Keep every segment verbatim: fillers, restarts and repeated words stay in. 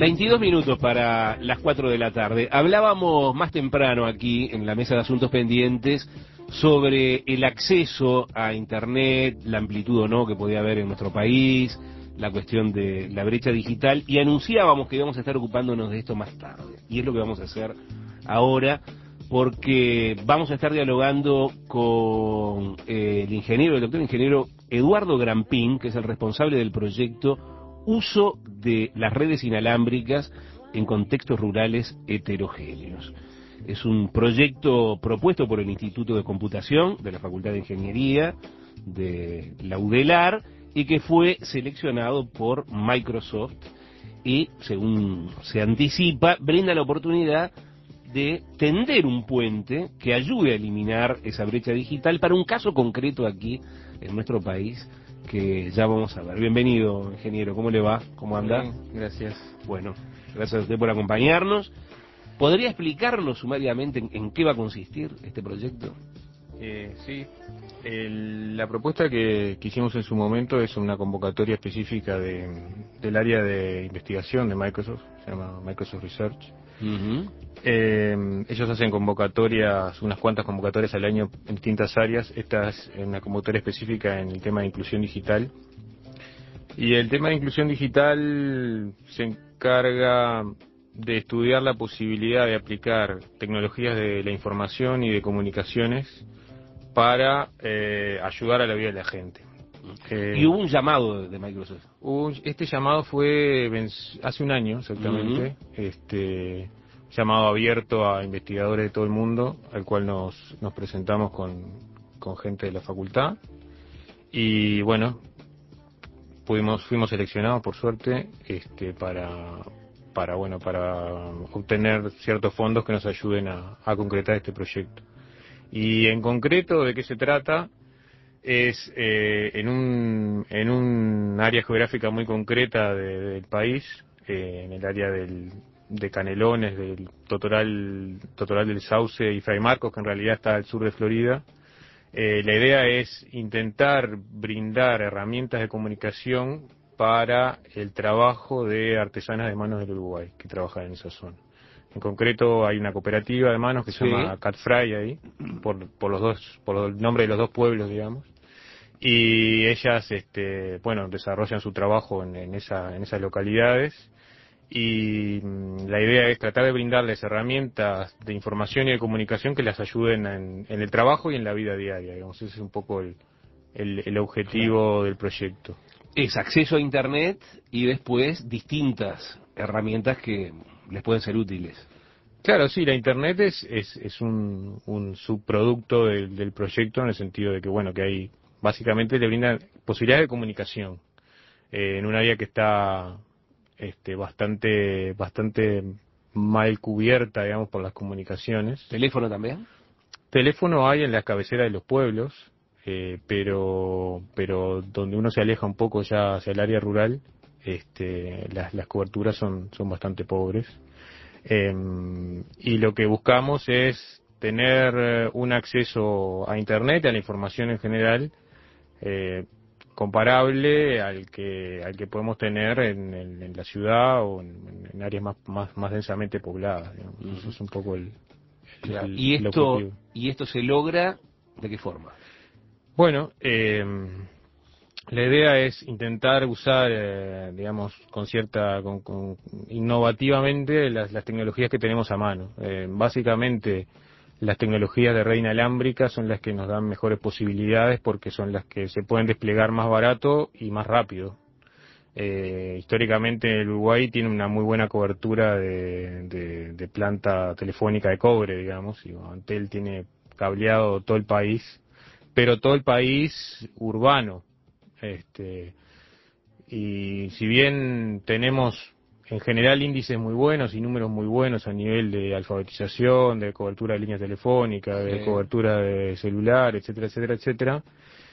veintidós minutos para las cuatro de la tarde. Hablábamos más temprano aquí en la mesa de asuntos pendientes sobre el acceso a Internet, la amplitud o no que podía haber en nuestro país, la cuestión de la brecha digital, y anunciábamos que íbamos a estar ocupándonos de esto más tarde. Y es lo que vamos a hacer ahora, porque vamos a estar dialogando con eh, el ingeniero, el doctor ingeniero Eduardo Grampín, que es el responsable del proyecto Uso de las redes inalámbricas en contextos rurales heterogéneos. Es un proyecto propuesto por el Instituto de Computación de la Facultad de Ingeniería de la UDELAR y que fue seleccionado por Microsoft y, según se anticipa, brinda la oportunidad de tender un puente que ayude a eliminar esa brecha digital para un caso concreto aquí en nuestro país que ya vamos a ver. Bienvenido, ingeniero, ¿cómo le va? ¿Cómo anda? Bien, gracias. Bueno, gracias a usted por acompañarnos. ¿Podría explicarnos sumariamente en, en qué va a consistir este proyecto? Eh, sí, el, la propuesta que, que hicimos en su momento es una convocatoria específica de, del área de investigación de Microsoft, se llama Microsoft Research. Uh-huh. Eh, ellos hacen convocatorias, unas cuantas convocatorias al año en distintas áreas. Esta es una convocatoria específica en el tema de inclusión digital. Y el tema de inclusión digital se encarga de estudiar la posibilidad de aplicar tecnologías de la información y de comunicaciones para eh, ayudar a la vida de la gente. Eh, y hubo un llamado de Microsoft. Hubo, este llamado fue hace un año exactamente, uh-huh. este llamado abierto a investigadores de todo el mundo, al cual nos, nos presentamos con, con gente de la facultad. Y bueno, pudimos, fuimos seleccionados por suerte este, para, para, bueno, para obtener ciertos fondos que nos ayuden a, a concretar este proyecto. Y en concreto, ¿de qué se trata? Es eh, en un en un área geográfica muy concreta de, del país, eh, en el área del, de Canelones, del Totoral, Totoral del Sauce y Fray Marcos, que en realidad está al sur de Florida. Eh, la idea es intentar brindar herramientas de comunicación para el trabajo de artesanas de manos del Uruguay que trabajan en esa zona. En concreto hay una cooperativa de manos que sí. se llama Catfray ahí, por, por los dos, por el nombre de los dos pueblos, digamos. Y ellas, este, bueno, desarrollan su trabajo en, en, esa, en esas localidades. Y mmm, la idea es tratar de brindarles herramientas de información y de comunicación que las ayuden en, en el trabajo y en la vida diaria, digamos. Ese es un poco el, el, el objetivo claro. del proyecto. Es acceso a Internet y después distintas herramientas que les pueden ser útiles. Claro, sí, la Internet es, es, es un, un subproducto del, del proyecto en el sentido de que, bueno, que hay, básicamente le brinda posibilidades de comunicación eh, en un área que está este, bastante, bastante mal cubierta, digamos, por las comunicaciones. ¿Teléfono también? Teléfono hay en las cabeceras de los pueblos, eh, pero, pero donde uno se aleja un poco ya hacia el área rural, este, las, las coberturas son, son bastante pobres. Eh, y lo que buscamos es tener un acceso a Internet, a la información en general, eh, comparable al que al que podemos tener en, en, en la ciudad o en, en áreas más, más más densamente pobladas, digamos. Uh-huh. Eso es un poco el, el, el, ¿Y el esto objetivo. ¿Y esto se logra de qué forma? Bueno, eh, la idea es intentar usar, eh, digamos, con cierta, con, con, innovativamente las, las tecnologías que tenemos a mano. Eh, básicamente, las tecnologías de red inalámbrica son las que nos dan mejores posibilidades porque son las que se pueden desplegar más barato y más rápido. Eh, históricamente el Uruguay tiene una muy buena cobertura de, de, de planta telefónica de cobre, digamos, y Antel tiene cableado todo el país, pero todo el país urbano. Este, y si bien tenemos en general índices muy buenos y números muy buenos a nivel de alfabetización, de cobertura de líneas telefónicas, de sí. cobertura de celular, etcétera, etcétera, etcétera,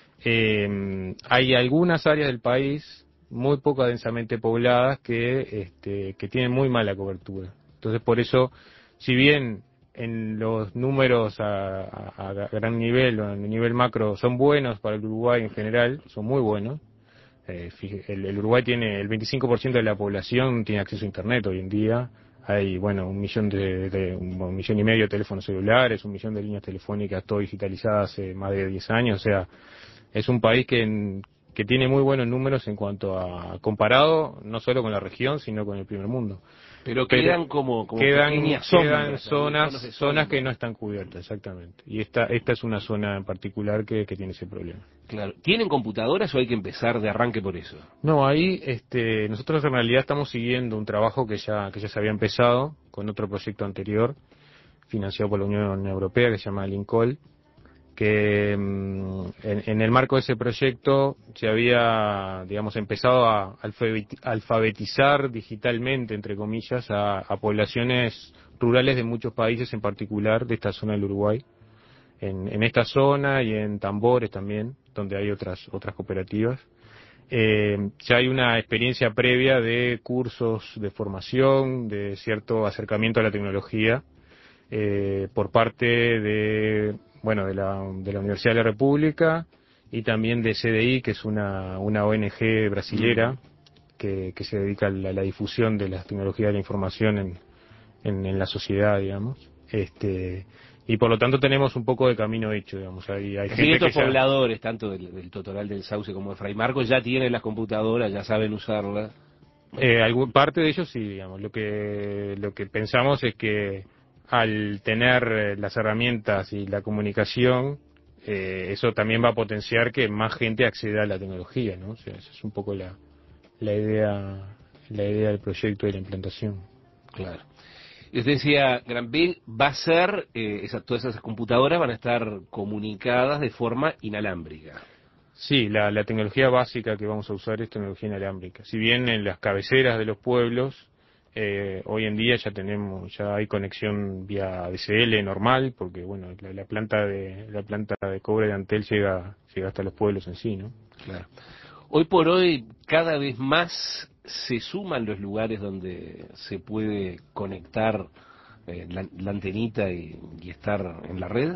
eh, hay algunas áreas del país muy poco densamente pobladas que, este, que tienen muy mala cobertura. Entonces, por eso, si bien en los números a, a, a gran nivel o a nivel macro son buenos para el Uruguay en general, son muy buenos, Eh, el, el Uruguay tiene el veinticinco por ciento de la población tiene acceso a internet hoy en día. Hay, bueno, un millón de, de un, un millón y medio de teléfonos celulares, un millón de líneas telefónicas, todo digitalizadas hace más de diez años. O sea, es un país que, en, que tiene muy buenos números en cuanto a comparado no solo con la región, sino con el primer mundo. Pero quedan Pero como, como quedan, pequeñas quedan sombras, zonas, de zonas que no están cubiertas, exactamente. Y esta, esta es una zona en particular que, que tiene ese problema. Claro. ¿Tienen computadoras o hay que empezar de arranque por eso? No, ahí este, nosotros en realidad estamos siguiendo un trabajo que ya, que ya se había empezado con otro proyecto anterior, financiado por la Unión Europea, que se llama Lincol, que en, en el marco de ese proyecto se había, digamos, empezado a alfabetizar digitalmente, entre comillas, a, a poblaciones rurales de muchos países, en particular de esta zona del Uruguay. En, en esta zona y en Tambores también, donde hay otras otras cooperativas. Eh, ya hay una experiencia previa de cursos de formación, de cierto acercamiento a la tecnología, eh, por parte de, bueno, de la, de la Universidad de la República y también de C D I, que es una, una O N G brasilera, mm. que, que se dedica a la, a la difusión de las tecnologías de la información en, en, en la sociedad, digamos. Este, y por lo tanto tenemos un poco de camino hecho, digamos. Hay, hay gente estos que ya... pobladores, tanto del, del Totoral del Sauce como de Fray Marcos, ya tienen las computadoras, ya saben usarlas. Eh, algún, parte de ellos sí, digamos. Lo que, lo que pensamos es que al tener las herramientas y la comunicación, eh, eso también va a potenciar que más gente acceda a la tecnología, ¿no? O sea, esa es un poco la, la idea, la idea del proyecto y la implantación. Claro. Y usted decía, Granville va a ser, eh, esa, todas esas computadoras van a estar comunicadas de forma inalámbrica. Sí, la, la tecnología básica que vamos a usar es tecnología inalámbrica. Si bien en las cabeceras de los pueblos, eh, hoy en día ya tenemos, ya hay conexión vía D S L normal, porque bueno, la, la planta de la planta de cobre de Antel llega, llega hasta los pueblos en sí, ¿no? Claro. Hoy por hoy, cada vez más se suman los lugares donde se puede conectar eh, la, la antenita y, y estar en la red,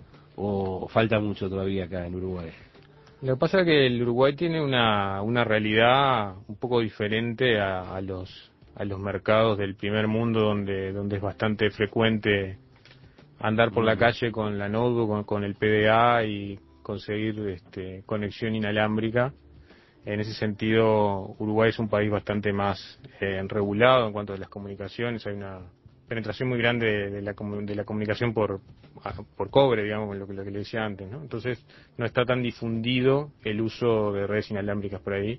o falta mucho todavía acá en Uruguay. Lo que pasa es que el Uruguay tiene una, una realidad un poco diferente a, a los a los mercados del primer mundo, donde donde es bastante frecuente andar por mm. la calle con la notebook, con, con el P D A y conseguir este, conexión inalámbrica. En ese sentido, Uruguay es un país bastante más eh, regulado en cuanto a las comunicaciones. Hay una penetración muy grande de, de, la, de la comunicación por por cobre, digamos, lo que, lo que le decía antes, ¿no? Entonces, no está tan difundido el uso de redes inalámbricas por ahí.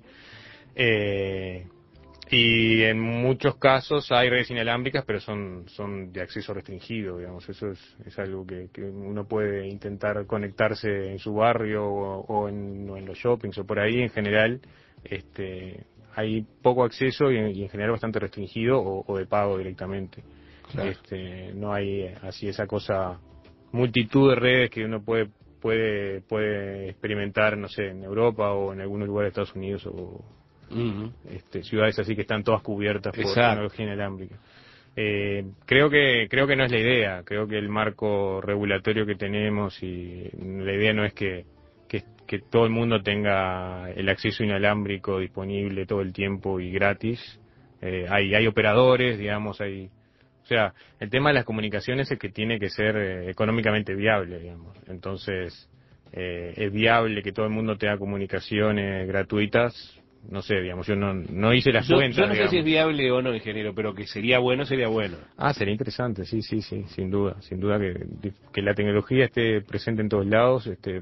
Eh, y en muchos casos hay redes inalámbricas, pero son son de acceso restringido, digamos. Eso es, es algo que, que uno puede intentar conectarse en su barrio o, o, en, o en los shoppings o por ahí. En general, este, hay poco acceso y, y en general bastante restringido o, o de pago directamente. Claro. Este, no hay así esa cosa, multitud de redes que uno puede puede puede experimentar, no sé, en Europa o en algún lugar de Estados Unidos o uh-huh. este, ciudades así que están todas cubiertas por Exacto. tecnología inalámbrica. Eh, creo que creo que no es la idea. Creo que el marco regulatorio que tenemos, y la idea no es que que, que todo el mundo tenga el acceso inalámbrico disponible todo el tiempo y gratis. Eh, hay hay operadores, digamos, hay O sea, el tema de las comunicaciones es que tiene que ser eh, económicamente viable, digamos. Entonces, eh, es viable que todo el mundo tenga comunicaciones gratuitas. No sé, digamos, yo no, no hice las yo, cuentas, Yo no digamos. sé si es viable o no, ingeniero, pero que sería bueno, sería bueno. Ah, sería interesante, sí, sí, sí, sin duda. Sin duda que, que la tecnología esté presente en todos lados, este,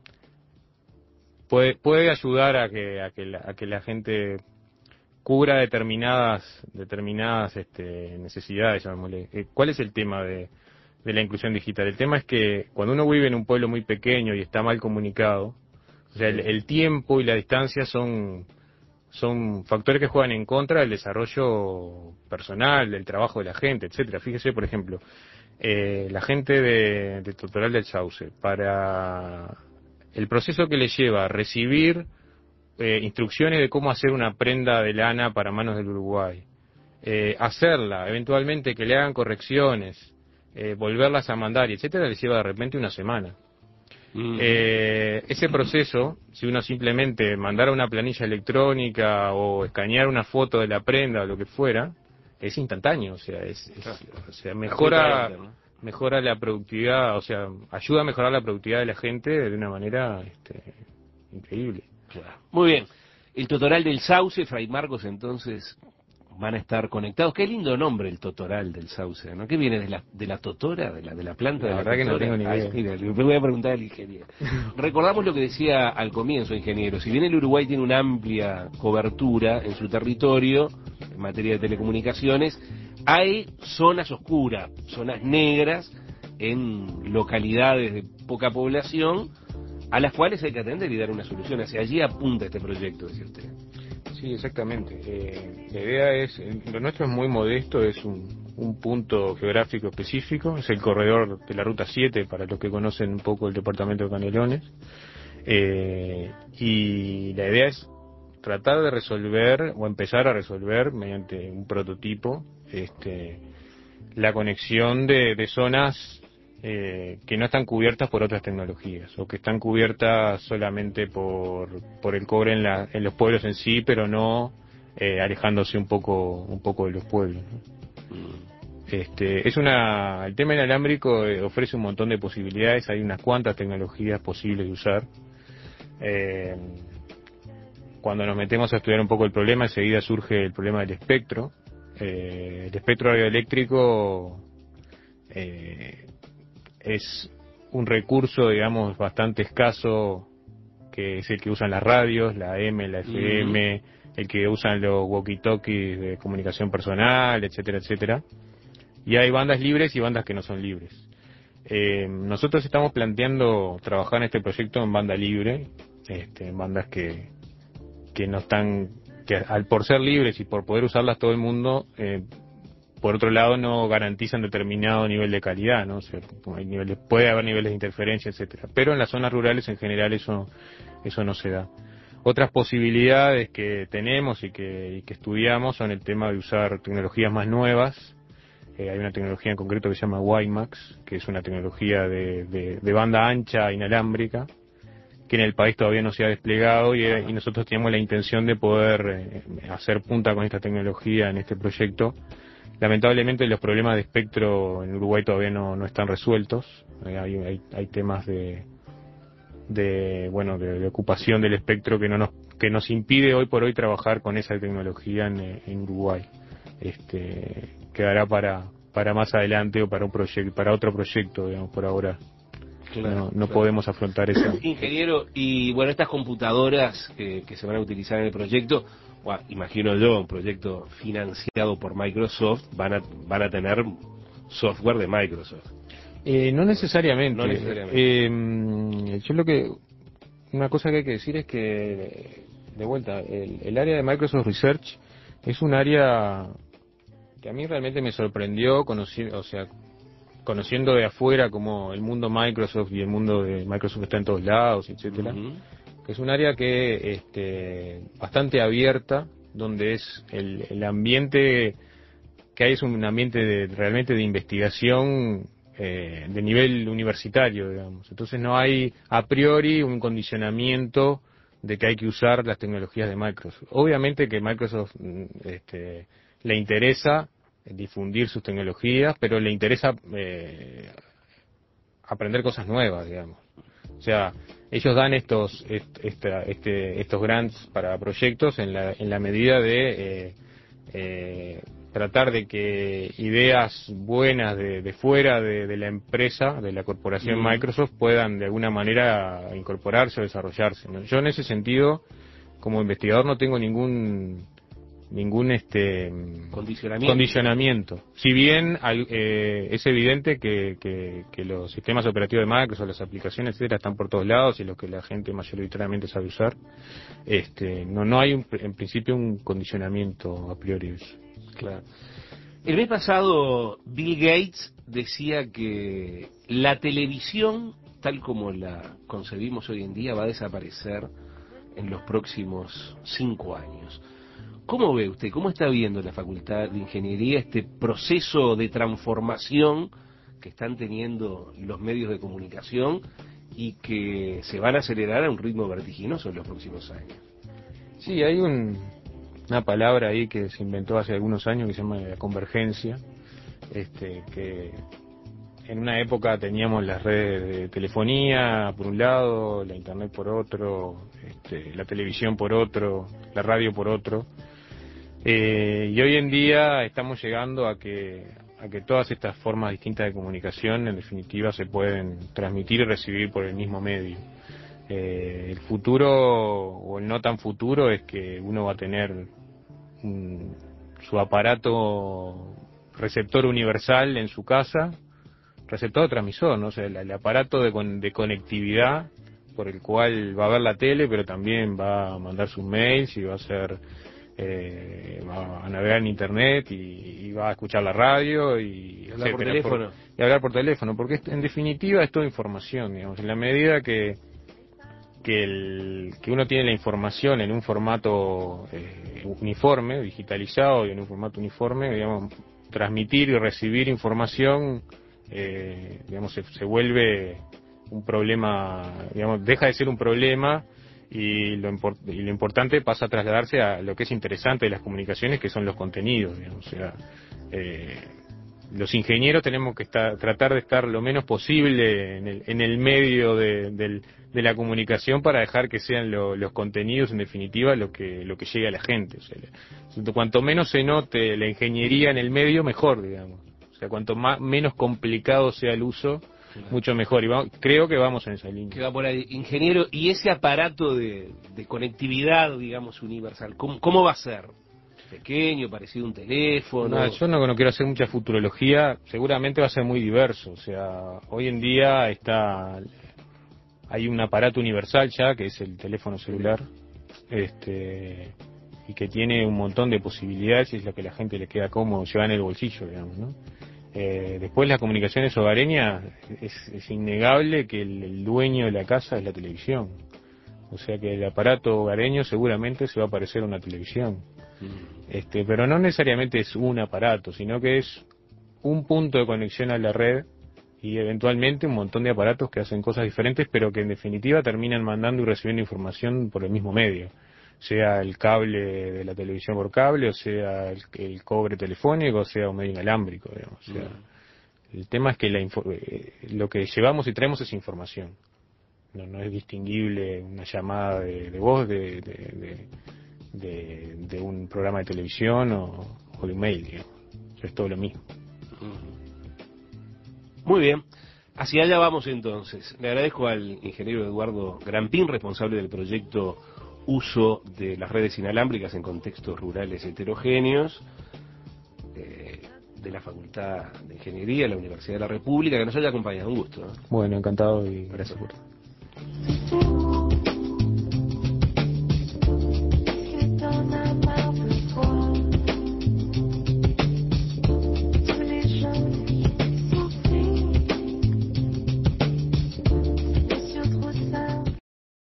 puede, puede ayudar a que, a que la, a que la gente cubra determinadas determinadas este, necesidades, llamémosle. ¿Cuál es el tema de, de la inclusión digital? El tema es que cuando uno vive en un pueblo muy pequeño y está mal comunicado, o sea, el, el tiempo y la distancia son son factores que juegan en contra del desarrollo personal, del trabajo de la gente, etcétera. Fíjese, por ejemplo, eh, la gente de, de Totoral del Sauce, para el proceso que le lleva a recibir Eh, instrucciones de cómo hacer una prenda de lana para manos del Uruguay, eh, hacerla, eventualmente que le hagan correcciones, eh, volverlas a mandar, y etcétera, les lleva de repente una semana. Mm. Eh, ese proceso, si uno simplemente mandara una planilla electrónica o escanear una foto de la prenda o lo que fuera, es instantáneo, o sea, es, es o sea, mejora, mejora la productividad, o sea, ayuda a mejorar la productividad de la gente de una manera este, increíble. Claro. Muy bien. El Totoral del Sauce, Fray Marcos, entonces van a estar conectados. Qué lindo nombre el Totoral del Sauce, ¿no? ¿Qué viene de la de la totora, de la de la planta la de la verdad totora? Que no tengo ni idea. Ay, mira, le voy a preguntar al ingeniero. Recordamos lo que decía al comienzo, ingeniero. Si bien el Uruguay tiene una amplia cobertura en su territorio en materia de telecomunicaciones, hay zonas oscuras, zonas negras en localidades de poca población a las cuales hay que atender y dar una solución. Hacia allí apunta este proyecto, decía usted. Sí, exactamente. Eh, la idea es, lo nuestro es muy modesto, es un, un punto geográfico específico, es el corredor de la Ruta siete, para los que conocen un poco el departamento de Canelones. Eh, y la idea es tratar de resolver, o empezar a resolver, mediante un prototipo, este, la conexión de, de zonas eh, que no están cubiertas por otras tecnologías o que están cubiertas solamente por, por el cobre en, la, en los pueblos en sí, pero no eh, alejándose un poco un poco de los pueblos, ¿no? Este, es una, el tema inalámbrico eh, ofrece un montón de posibilidades, hay unas cuantas tecnologías posibles de usar. Eh, cuando nos metemos a estudiar un poco el problema, enseguida surge el problema del espectro. Eh, el espectro radioeléctrico eh, es un recurso, digamos, bastante escaso, que es el que usan las radios, la A M, la F M, uh-huh. el que usan los walkie-talkies de comunicación personal, etcétera, etcétera. Y hay bandas libres y bandas que no son libres. Eh, nosotros estamos planteando trabajar en este proyecto en banda libre, este, en bandas que, que no están, que al por ser libres y por poder usarlas todo el mundo, eh, por otro lado no garantizan determinado nivel de calidad, ¿no? O sea, hay niveles, puede haber niveles de interferencia, etcétera. Pero en las zonas rurales en general eso, eso no se da. Otras posibilidades que tenemos y que, y que estudiamos son el tema de usar tecnologías más nuevas. Eh, hay una tecnología en concreto que se llama WiMAX, que es una tecnología de, de, de banda ancha inalámbrica, que en el país todavía no se ha desplegado y, y nosotros tenemos la intención de poder eh, hacer punta con esta tecnología en este proyecto. Lamentablemente los problemas de espectro en Uruguay todavía no, no están resueltos. Eh, hay, hay, hay temas de, de bueno de, de ocupación del espectro que no nos que nos impide hoy por hoy trabajar con esa tecnología en, en Uruguay. Este quedará para para más adelante o para un proyecto para otro proyecto, digamos, por ahora. Claro, no, no claro. podemos afrontar eso. Ingeniero, y bueno, estas computadoras que, que se van a utilizar en el proyecto, bueno, imagino yo, un proyecto financiado por Microsoft, van a van a tener software de Microsoft. Eh, no necesariamente. No necesariamente. Eh, yo lo que una cosa que hay que decir es que de vuelta el, el área de Microsoft Research es un área que a mí realmente me sorprendió, conocí, o sea, conociendo de afuera como el mundo Microsoft y el mundo de Microsoft está en todos lados, etcétera. Uh-huh. Que es un área que este bastante abierta, donde es el, el ambiente que hay es un ambiente de, realmente de investigación eh, de nivel universitario, digamos. Entonces no hay a priori un condicionamiento de que hay que usar las tecnologías de Microsoft. Obviamente que Microsoft este, le interesa difundir sus tecnologías, pero le interesa eh, aprender cosas nuevas, digamos. O sea, ellos dan estos est, esta, este, estos grants para proyectos en la, en la medida de eh, eh, tratar de que ideas buenas de, de fuera de, de la empresa, de la corporación mm. Microsoft, puedan de alguna manera incorporarse o desarrollarse, ¿no? Yo en ese sentido, como investigador, no tengo ningún ningún este condicionamiento, condicionamiento. Si bien eh, es evidente que, que, que los sistemas operativos de Microsoft, las aplicaciones, etcétera, están por todos lados y los que la gente mayoritariamente sabe usar, este no no hay un, en principio un condicionamiento a priori. Claro. El mes pasado Bill Gates decía que la televisión, tal como la concebimos hoy en día, va a desaparecer en los próximos cinco años. ¿Cómo ve usted, cómo está viendo la Facultad de Ingeniería este proceso de transformación que están teniendo los medios de comunicación y que se van a acelerar a un ritmo vertiginoso en los próximos años. Sí, hay un, una palabra ahí que se inventó hace algunos años que se llama la convergencia, este, que en una época teníamos las redes de telefonía por un lado, la internet por otro, este, la televisión por otro, la radio por otro, eh, y hoy en día estamos llegando a que a que todas estas formas distintas de comunicación en definitiva se pueden transmitir y recibir por el mismo medio. Eh, el futuro o el no tan futuro es que uno va a tener un, su aparato receptor universal en su casa, receptor transmisor, ¿no? O sea, el, el aparato de, con, de conectividad por el cual va a ver la tele, pero también va a mandar sus mails y va a hacer eh, va a navegar en internet y, y va a escuchar la radio y hablar por etcétera, teléfono por, y hablar por teléfono, porque en definitiva es toda información, digamos, en la medida que que el que uno tiene la información en un formato eh, uniforme, digitalizado y en un formato uniforme, digamos, transmitir y recibir información, eh, digamos, se, se vuelve un problema, digamos, deja de ser un problema y lo, import, y lo importante pasa a trasladarse a lo que es interesante de las comunicaciones, que son los contenidos, digamos, o sea, eh, los ingenieros tenemos que estar, tratar de estar lo menos posible en el, en el medio de, del, de la comunicación para dejar que sean lo, los contenidos en definitiva lo que lo que llegue a la gente. O sea, cuanto menos se note la ingeniería en el medio, mejor, digamos. O sea, cuanto más menos complicado sea el uso, claro, mucho mejor. Y vamos, creo que vamos en esa línea. Que va por ahí, ingeniero, y ese aparato de, de conectividad, digamos, universal, ¿cómo, cómo va a ser? Pequeño, parecido a un teléfono. No, yo no, no quiero hacer mucha futurología, seguramente va a ser muy diverso, o sea, hoy en día está hay un aparato universal ya que es el teléfono celular, este y que tiene un montón de posibilidades y es lo que a la gente le queda cómodo llevar en el bolsillo, digamos, ¿no? Eh, después las comunicaciones hogareñas es, es innegable que el, el dueño de la casa es la televisión, o sea que el aparato hogareño seguramente se va a parecer a una televisión. Este, pero no necesariamente es un aparato, sino que es un punto de conexión a la red y eventualmente un montón de aparatos que hacen cosas diferentes, pero que en definitiva terminan mandando y recibiendo información por el mismo medio, sea el cable de la televisión por cable, o sea el, el cobre telefónico, o sea un medio inalámbrico, digamos. O sea, mm. El tema es que la info, eh, lo que llevamos y traemos es información. No, no es distinguible una llamada de, de voz de, de, de De, de un programa de televisión o, o de un mail, digamos. Es todo lo mismo. Muy bien, hacia allá vamos entonces. Le agradezco al ingeniero Eduardo Grampín, responsable del proyecto Uso de las redes inalámbricas en contextos rurales heterogéneos, eh, de la Facultad de Ingeniería de la Universidad de la República, que nos haya acompañado. Un gusto, ¿eh? Bueno, encantado y gracias por